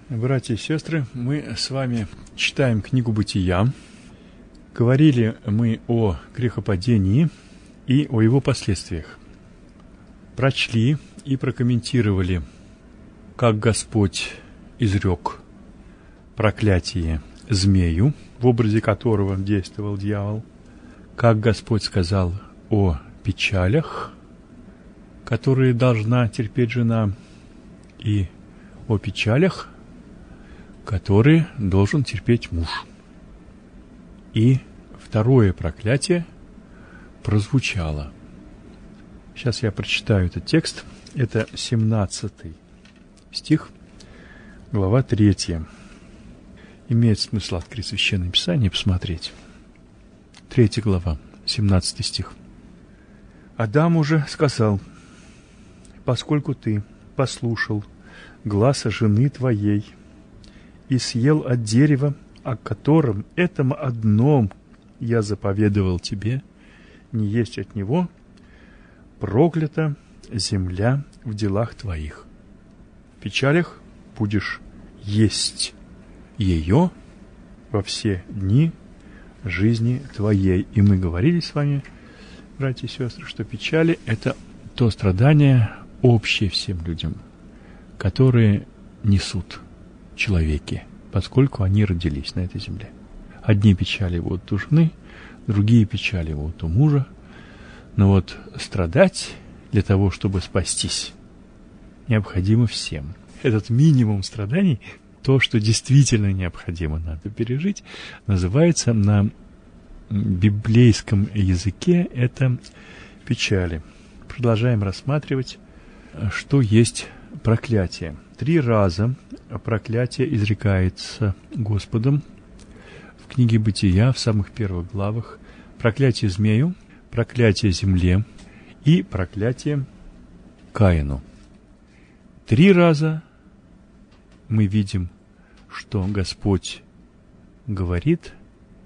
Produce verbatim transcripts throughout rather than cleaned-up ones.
Братья и сестры, мы с вами читаем книгу Бытия. Говорили мы о грехопадении и о его последствиях. Прочли и прокомментировали, как Господь изрек проклятие змею, в образе которого действовал дьявол, как Господь сказал о печалях, которые должна терпеть жена, и о печалях, которые должен терпеть муж. И второе проклятие прозвучало. Сейчас я прочитаю этот текст. Это семнадцатый стих, глава третья. Имеет смысл открыть Священное Писание и посмотреть. Третья глава, семнадцатый стих. Адам уже сказал: «Поскольку ты послушал гласа жены твоей и съел от дерева, о котором этом одном я заповедовал тебе, не есть от него, проклята земля в делах твоих. В печалях будешь есть ее во все дни жизни твоей». И мы говорили с вами, братья и сестры, что печали – это то страдание общее всем людям, которые несут человеки, поскольку они родились на этой земле. Одни печали будут у жены, другие печали будут у мужа. Но вот страдать для того, чтобы спастись, необходимо всем. Этот минимум страданий, то, что действительно необходимо надо пережить, называется на библейском языке это печали. Продолжаем рассматривать, что есть проклятие. Три раза проклятие изрекается Господом в книге Бытия, в самых первых главах. Проклятие змею, проклятие земле и проклятие Каину. Три раза мы видим, что Господь говорит,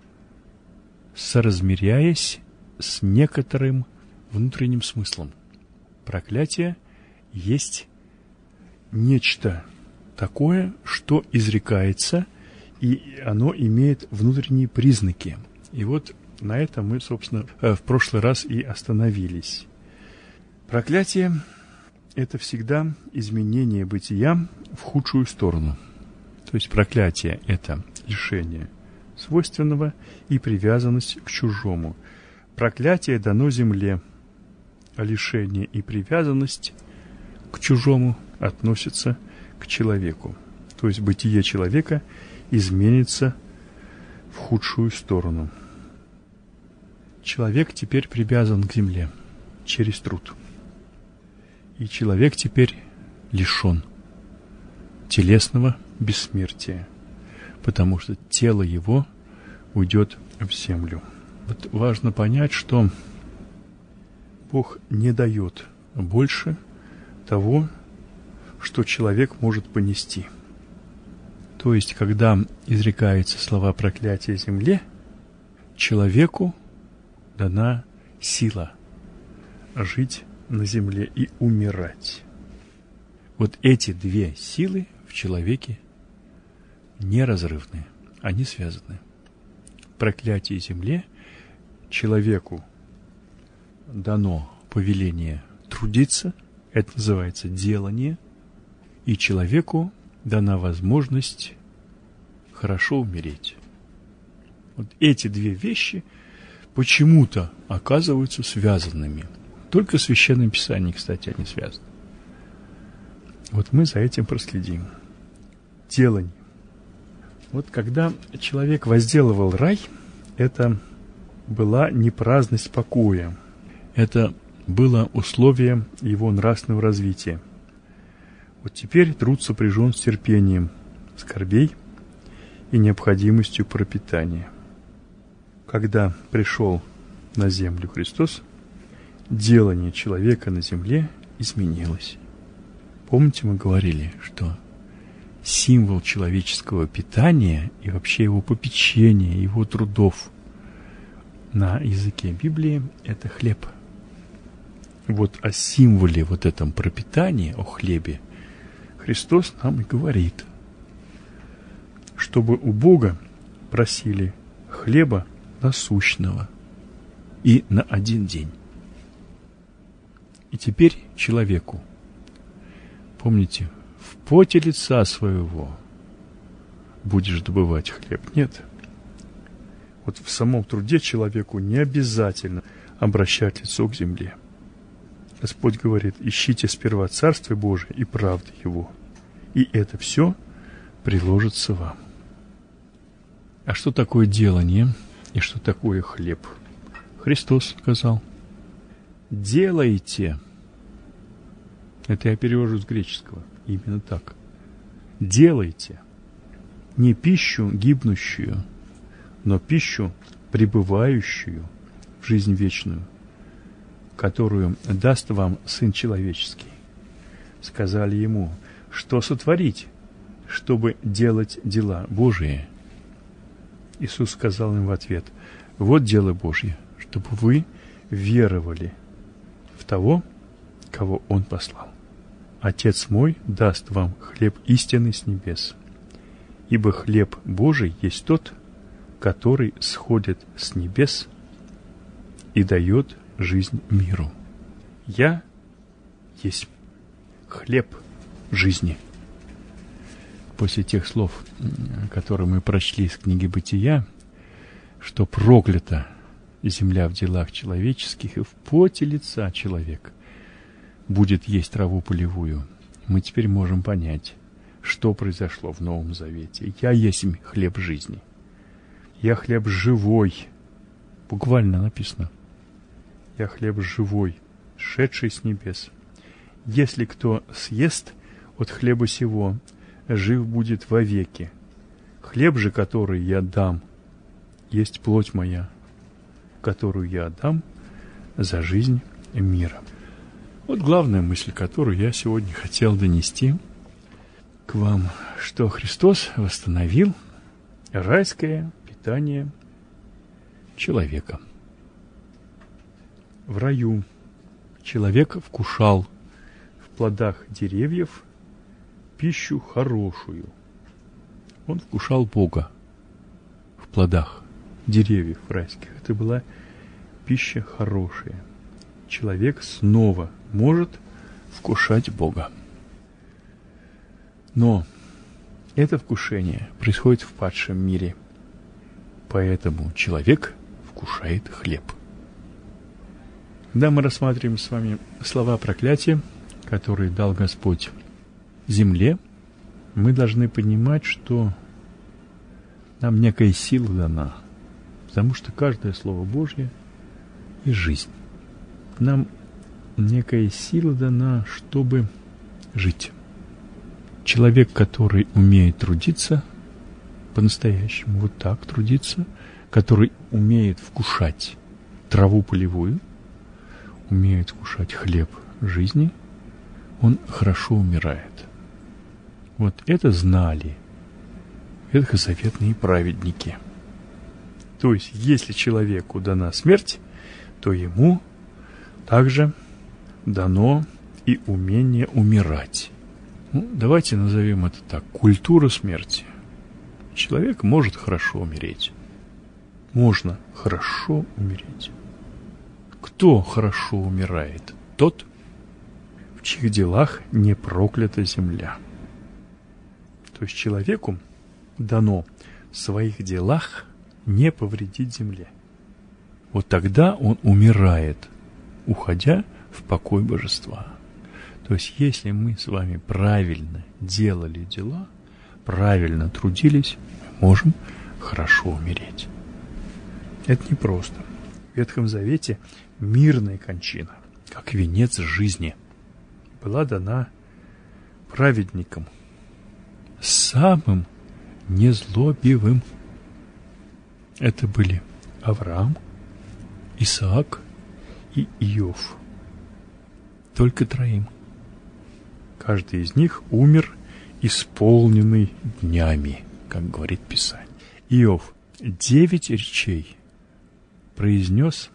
соразмеряясь с некоторым внутренним смыслом. Проклятие есть нечто такое, что изрекается, и оно имеет внутренние признаки. И вот на этом мы, собственно, в прошлый раз и остановились. Проклятие – это всегда изменение бытия в худшую сторону. То есть проклятие – это лишение свойственного и привязанность к чужому. Проклятие дано земле, а лишение и привязанность к чужому относятся к человеку. То есть бытие человека изменится в худшую сторону. Человек теперь привязан к земле через труд. И человек теперь лишен телесного бессмертия, потому что тело его уйдет в землю. Вот важно понять, что Бог не дает больше того, что человек может понести. То есть, когда изрекаются слова проклятия земле, человеку дана сила жить на земле и умирать. Вот эти две силы в человеке неразрывны, они связаны. Проклятие земле человеку дано повеление трудиться, это называется делание, и человеку дана возможность хорошо умереть. Вот эти две вещи почему-то оказываются связанными. Только в Священном Писании, кстати, они связаны. Вот мы за этим проследим. Делание. Вот когда человек возделывал рай, это была не праздность покоя. Это было условие его нравственного развития. Вот теперь труд сопряжен с терпением скорбей и необходимостью пропитания. Когда пришел на землю Христос, делание человека на земле изменилось. Помните, мы говорили, что символ человеческого питания и вообще его попечения, его трудов на языке Библии – это хлеб. Вот о символе вот этом пропитания, о хлебе, Христос нам и говорит. чтобы у Бога просили хлеба насущного и на один день. И теперь человеку, помните, в поте лица своего будешь добывать хлеб. Нет. Вот в самом труде человеку не обязательно обращать лицо к земле. Господь говорит: ищите сперва Царствие Божие и правды Его, и это все приложится вам. А что такое делание и что такое хлеб? Христос сказал: делайте. Это я перевожу с греческого. Именно так. Делайте не пищу гибнущую, но пищу пребывающую в жизнь вечную, которую даст вам Сын Человеческий. Сказали ему: что сотворить, чтобы делать дела Божии? Иисус сказал им в ответ: вот дело Божье, чтобы вы веровали в того, кого Он послал. Отец мой даст вам хлеб истинный с небес, ибо хлеб Божий есть тот, который сходит с небес и дает жизнь миру. Я есть хлеб жизни. После тех слов, которые мы прочли из книги Бытия, что проклята земля в делах человеческих, и в поте лица человек будет есть траву полевую, мы теперь можем понять, что произошло в Новом Завете. Я есть хлеб жизни. Я хлеб живой. Буквально написано. Я хлеб живой, шедший с небес. Если кто съест от хлеба сего, жив будет вовеки. Хлеб же, который я дам, есть плоть моя, которую я отдам за жизнь мира. Вот главная мысль, которую я сегодня хотел донести к вам, что Христос восстановил райское питание человека. В раю человек вкушал в плодах деревьев пищу хорошую. Он вкушал Бога в плодах деревьев райских. Это была пища хорошая. Человек снова может вкушать Бога. Но это вкушение происходит в падшем мире. Поэтому человек вкушает хлеб. Когда мы рассматриваем с вами слова проклятия, которые дал Господь земле, мы должны понимать, что нам некая сила дана, потому что каждое Слово Божье и жизнь. Нам некая сила дана, чтобы жить. Человек, который умеет трудиться по-настоящему, вот так трудиться, который умеет вкушать траву полевую, умеет вкушать хлеб жизни, он хорошо умирает. Вот это знали ветхозаветные праведники. То есть, если человеку дана смерть, то ему также дано и умение умирать. Ну, давайте назовем это так: культура смерти. Человек может хорошо умереть. Можно хорошо умереть. Кто хорошо умирает? Тот, в чьих делах не проклята земля. То есть человеку дано в своих делах не повредить земле. Вот тогда он умирает, уходя в покой божества. То есть если мы с вами правильно делали дела, правильно трудились, мы можем хорошо умереть. Это непросто. В Ветхом Завете мирная кончина, как венец жизни, была дана праведникам, самым незлобивым. Это были Авраам, Исаак и Иов. Только троим. Каждый из них умер исполненный днями, как говорит Писание. Иов девять речей произнес,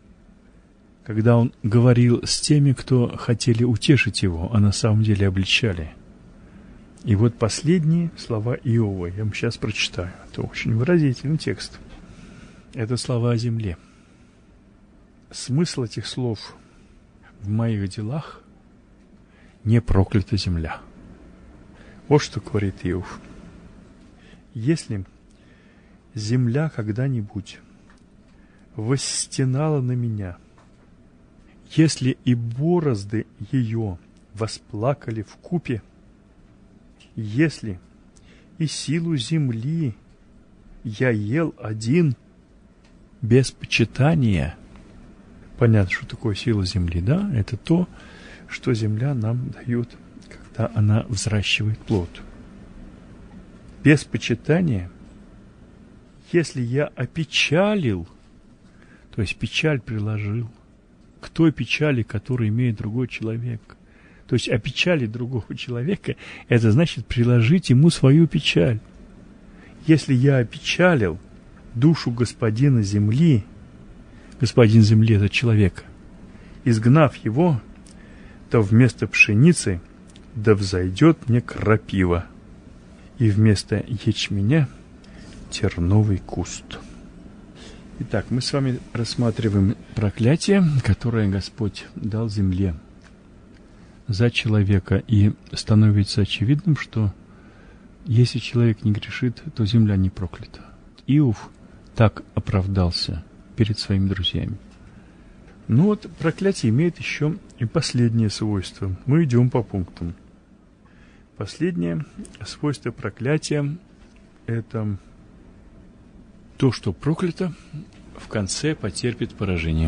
когда он говорил с теми, кто хотели утешить его, а на самом деле обличали. И вот последние слова Иова я вам сейчас прочитаю. Это очень выразительный текст. Это слова о земле. Смысл этих слов: в моих делах не проклята земля. Вот что говорит Иов. Если земля когда-нибудь восстенала на меня, если и борозды ее восплакали вкупе, если и силу земли я ел один без почитания. Понятно, что такое сила земли, да? Это то, что земля нам дает, когда она взращивает плод. Без почитания, если я опечалил, то есть печаль приложил к той печали, которую имеет другой человек. То есть опечалить другого человека, это значит приложить ему свою печаль. Если я опечалил душу господина земли, господин земли — это человек, изгнав его, то вместо пшеницы да взойдет мне крапива, и вместо ячменя терновый куст. Итак, мы с вами рассматриваем проклятие, которое Господь дал земле за человека, и становится очевидным, что если человек не грешит, то земля не проклята. Иов так оправдался перед своими друзьями. Ну вот, проклятие имеет еще и последнее свойство. Мы идем по пунктам. Последнее свойство проклятия – это то, что проклято, в конце потерпит поражение.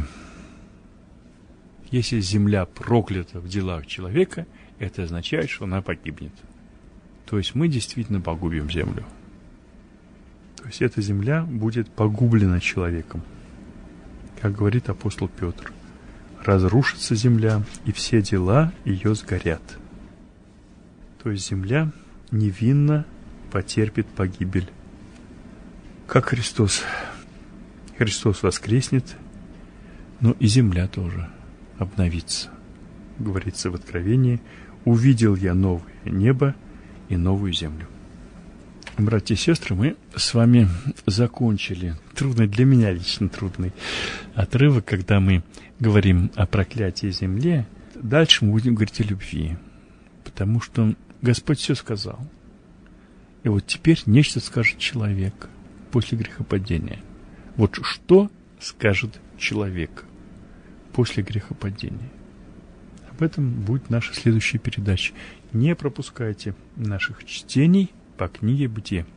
Если земля проклята в делах человека, это означает, что она погибнет. То есть мы действительно погубим землю. То есть эта земля будет погублена человеком. Как говорит апостол Петр: разрушится земля, и все дела ее сгорят. То есть земля невинно потерпит погибель. Как Христос. Христос воскреснет, но и земля тоже обновится. Говорится в Откровении: увидел я новое небо и новую землю. Братья и сестры, мы с вами закончили трудный, для меня лично трудный отрывок, когда мы говорим о проклятии земли. Дальше мы будем говорить о любви, потому что Господь все сказал. И вот теперь нечто скажет человек после грехопадения. Вот что скажет человек после грехопадения? Об этом будет наша следующая передача. Не пропускайте наших чтений по книге «Бытие».